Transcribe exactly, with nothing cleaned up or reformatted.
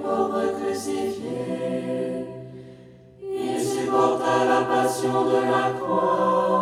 pauvre crucifié. Il supporta la passion de la croix.